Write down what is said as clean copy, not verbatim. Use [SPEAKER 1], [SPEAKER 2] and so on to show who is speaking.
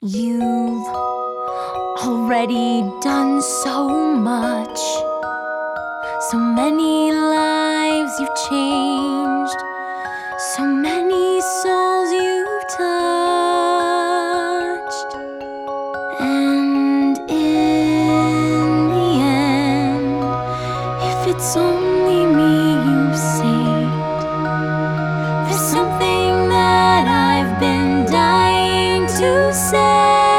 [SPEAKER 1] You've already done so much. So many lives you've changed. So many souls you've touched. And in the end, if it's only me you've saved, there's something that I've been dying to say.